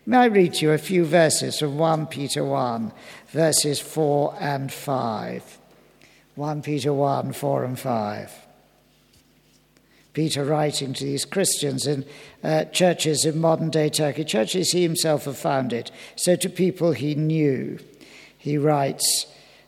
May I read to you a few verses from 1 Peter 1, verses 4 and 5. 1 Peter 1, 4 and 5. Peter writing to these Christians in churches in modern-day Turkey, churches he himself had founded, so to people he knew. He writes,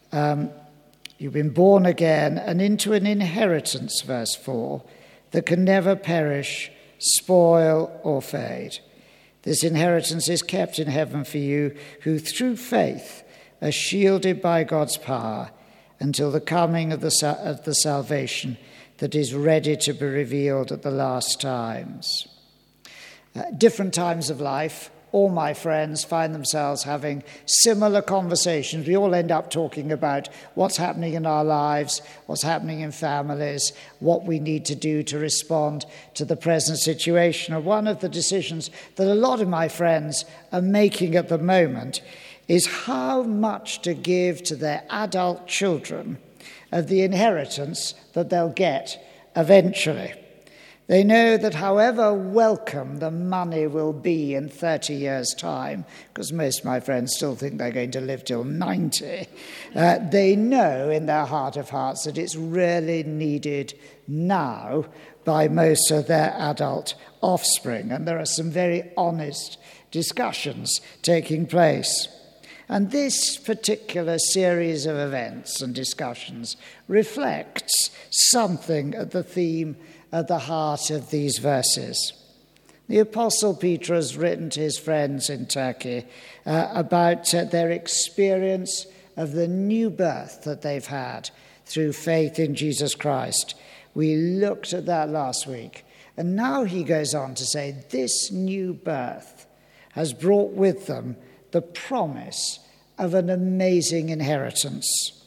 you've been born again and into an inheritance, verse 4, that can never perish, spoil, or fade. This inheritance is kept in heaven for you, who through faith are shielded by God's power until the coming of the salvation that is ready to be revealed at the last times. Different times of life, all my friends find themselves having similar conversations. We all end up talking about what's happening in our lives, what's happening in families, what we need to do to respond to the present situation. And one of the decisions that a lot of my friends are making at the moment is how much to give to their adult children of the inheritance that they'll get eventually. They know that however welcome the money will be in 30 years' time, because most of my friends still think they're going to live till 90, they know in their heart of hearts that it's really needed now by most of their adult offspring. And there are some very honest discussions taking place. And this particular series of events and discussions reflects something of the theme at the heart of these verses. The Apostle Peter has written to his friends in Turkey about their experience of the new birth that they've had through faith in Jesus Christ. We looked at that last week. And now he goes on to say this new birth has brought with them the promise of an amazing inheritance.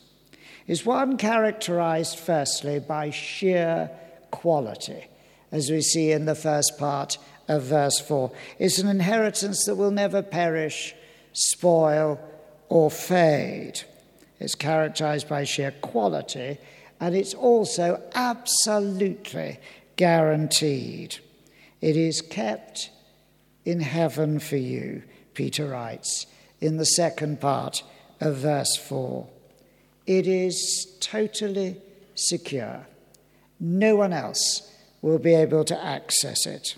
Is one characterized firstly by sheer quality, as we see in the first part of verse 4. It's an inheritance that will never perish, spoil, or fade. It's characterized by sheer quality, and it's also absolutely guaranteed. It is kept in heaven for you, Peter writes in the second part of verse 4. It is totally secure. No one else will be able to access it.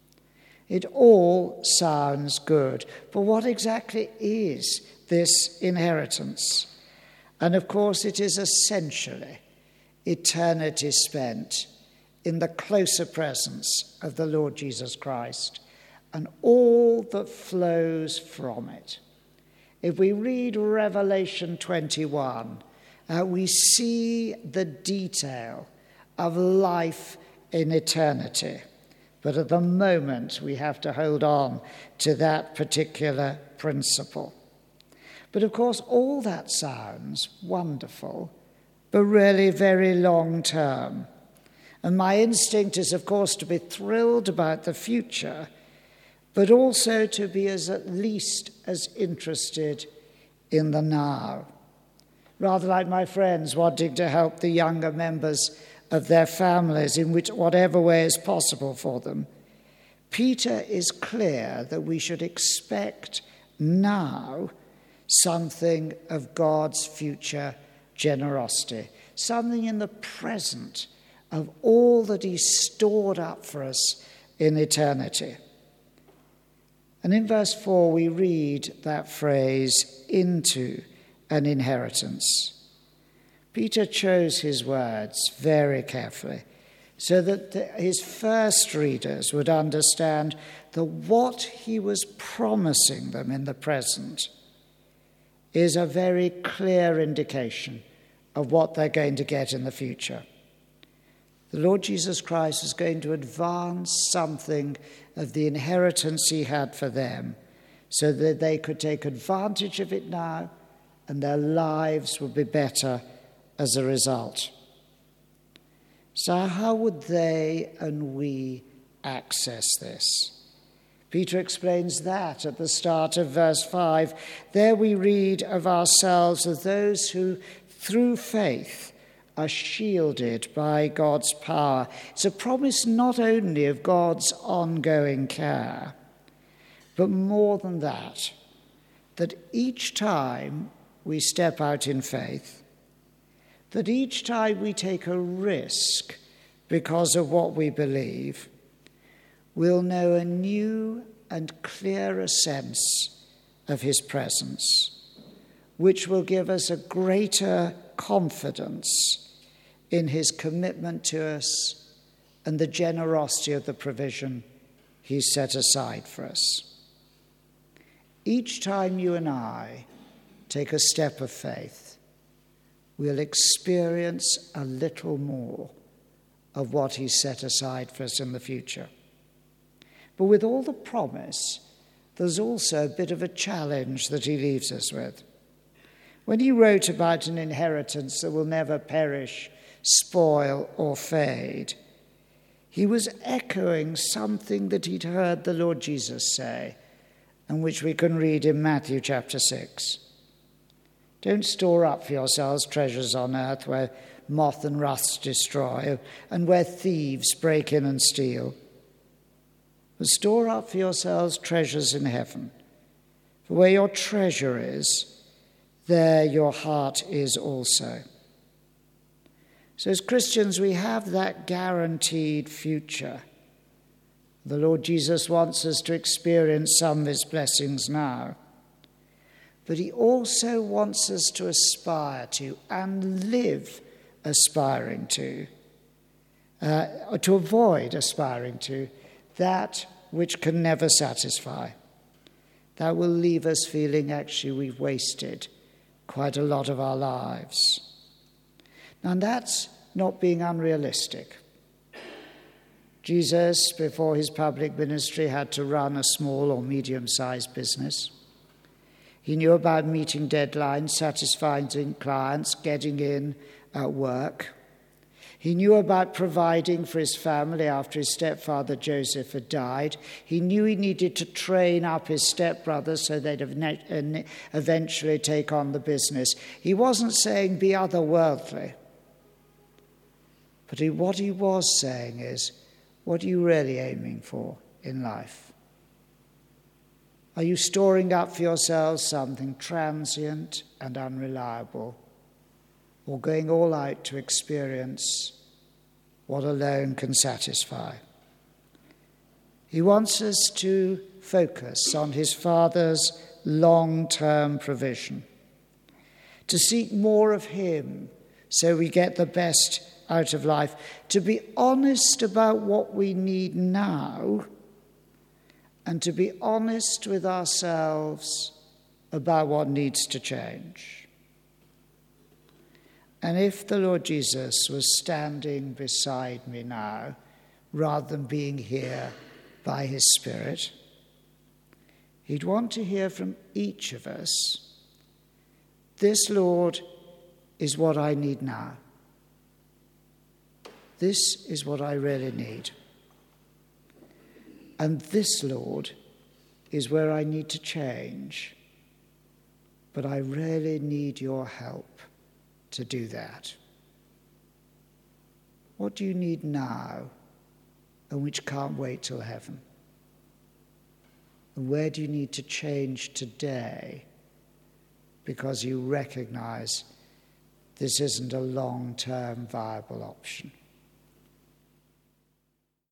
It all sounds good, but what exactly is this inheritance? And of course, it is essentially eternity spent in the closer presence of the Lord Jesus Christ and all that flows from it. If we read Revelation 21, we see the detail of life in eternity. But at the moment, we have to hold on to that particular principle. But of course, all that sounds wonderful, but really very long term. And my instinct is, of course, to be thrilled about the future, but also to be at least as interested in the now. Rather like my friends wanting to help the younger members of their families in whatever way is possible for them. Peter is clear that we should expect now something of God's future generosity, something in the present of all that he's stored up for us in eternity. And in verse 4 we read that phrase, into an inheritance. Peter chose his words very carefully so that his first readers would understand that what he was promising them in the present is a very clear indication of what they're going to get in the future. The Lord Jesus Christ is going to advance something of the inheritance he had for them so that they could take advantage of it now and their lives would be better as a result. So how would they and we access this? Peter explains that at the start of verse 5. There we read of ourselves as those who, through faith, are shielded by God's power. It's a promise not only of God's ongoing care, But more than that each time we step out in faith, that each time we take a risk because of what we believe, we'll know a new and clearer sense of his presence, which will give us a greater confidence in his commitment to us and the generosity of the provision he's set aside for us. Each time you and I take a step of faith, we'll experience a little more of what he's set aside for us in the future. But with all the promise, there's also a bit of a challenge that he leaves us with. When he wrote about an inheritance that will never perish, spoil, or fade, he was echoing something that he'd heard the Lord Jesus say, and which we can read in Matthew chapter 6. Don't store up for yourselves treasures on earth where moth and rust destroy, and where thieves break in and steal. But store up for yourselves treasures in heaven. For where your treasure is, there your heart is also. So as Christians, we have that guaranteed future. The Lord Jesus wants us to experience some of his blessings now. But he also wants us to aspire to and live aspiring to, or to avoid aspiring to, that which can never satisfy. That will leave us feeling actually we've wasted quite a lot of our lives. Now that's not being unrealistic. Jesus, before his public ministry, had to run a small or medium-sized business. He knew about meeting deadlines, satisfying clients, getting in at work. He knew about providing for his family after his stepfather Joseph had died. He knew he needed to train up his stepbrothers so they'd eventually take on the business. He wasn't saying be otherworldly. But what he was saying is, what are you really aiming for in life? Are you storing up for yourselves something transient and unreliable, or going all out to experience what alone can satisfy? He wants us to focus on his Father's long-term provision, to seek more of him so we get the best out of life, to be honest about what we need now, and to be honest with ourselves about what needs to change. And if the Lord Jesus was standing beside me now, rather than being here by his Spirit, he'd want to hear from each of us, this, Lord, is what I need now. This is what I really need. And this, Lord, is where I need to change. But I really need your help to do that. What do you need now and which can't wait till heaven? And where do you need to change today because you recognize this isn't a long-term viable option?